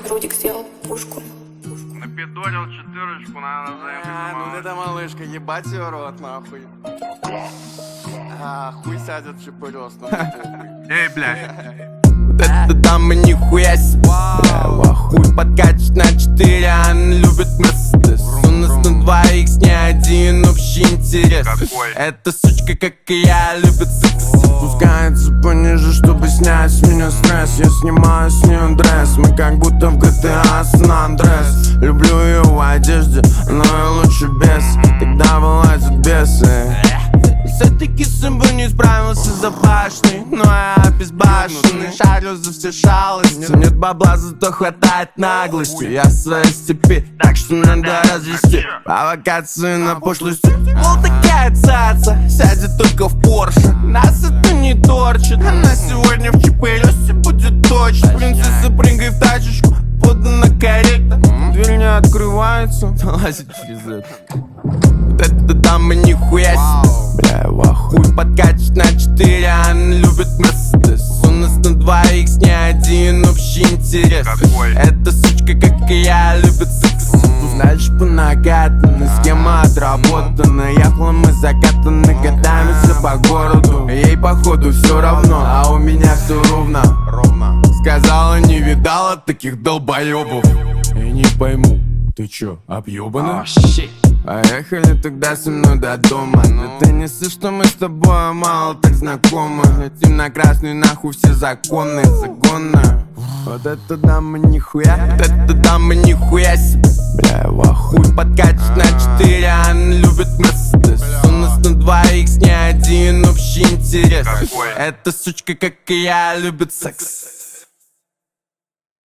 грудик сделал пушку. Напидорил четырочку, надо заехать. Ну это малышка, ебать ее рот, нахуй. Хуй сядет в шипырёс, ну Эй, блядь. Вот это дама нихуя себе, бля, хуй подкачет на 4, она любит Мерседес. У нас на двоих с ней один общий интерес. Какой? Эта сучка, как и я, любит секс. Спускается пониже, чтобы снять с меня стресс. Я снимаю с нее дресс, мы как будто в GTA Сан-Андрес. Люблю ее в одежде, но и лучше без. Тогда вылазят бесы. С этой кисой бы не справился за башней, но я безбашенный, шарю за все шалости. Нет бабла, зато хватает наглости. Я в своей степи, так что надо развести провокации на пошлость. Мол, такая цаца, сядет только в Порше. Нас это не торчит, она сегодня в ЧП будет точно. Принцесса, прыгай в тачечку, подана корректно. Дверь не открывается, лазит через это. Вот эта дама нихуя себе, бля, хуй подкачет на 4, она любит Мерседес. У нас на двоих с ней один общий интерес. Какой? Эта сучка, как и я, любит секс. Дальше по накатанной, схема отработана. Ехала мы закатаны годами все по городу. Ей походу все равно, а у меня все ровно. Сказала, не видала таких долбоебов. Я не пойму, ты чё, объебана? Поехали тогда со мной до дома. Да ты не слышишь, что мы с тобой мало так знакомы. Летим на красный, нахуй все законные, загонные. Вот это дама нихуя, вот это дама нихуя себе, бля, хуй подкачет на 4, она любит Мерседес. У нас на двоих с ней один общий интерес. Какой? Эта сучка, как и я, любит секс.